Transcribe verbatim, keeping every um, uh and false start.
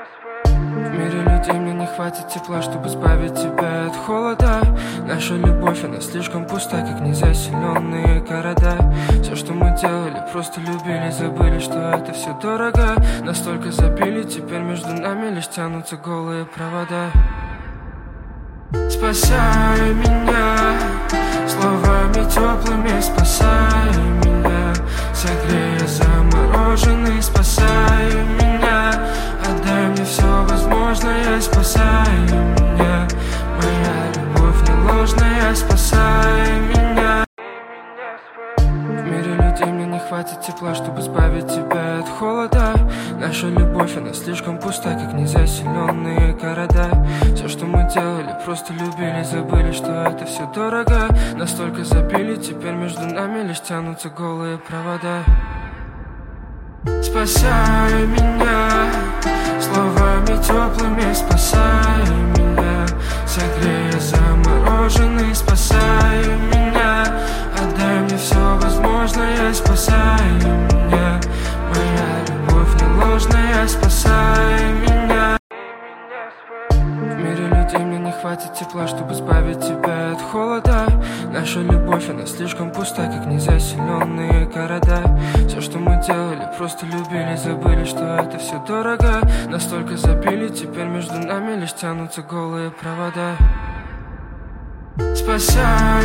В мире людей мне не хватит тепла, чтобы избавить тебя от холода. Наша любовь, она слишком пуста, как незаселенные города. Все, что мы делали, просто любили, забыли, что это все дорого. Настолько забили, теперь между нами лишь тянутся голые провода. Спасай меня словами теплыми, спасай меня, согрей замороженный, спасай меня, отдай мне все возможное, спасай меня, моя любовь не ложная, спасай меня. В мире людей мне не хватит тепла, чтобы избавить тебя от холода. Наша любовь, она слишком пуста, как незаселенные города. Все, что мы делали, просто любили, забыли, что это все дорого. Настолько забили, теперь между нами лишь тянутся голые провода. Спасай меня словами теплыми, спасай меня, согрей замороженный, спасай меня, отдай мне все возможное, спасай меня, моя любовь не ложная, спасай меня. В мире людей мне не хватит тепла, чтобы избавить тебя от холода. Наша любовь, она слишком пуста, как незаселенные города. Все, что мы делали, просто любили, забыли, что это все дорого. Настолько забили, теперь между нами лишь тянутся голые провода. Спасай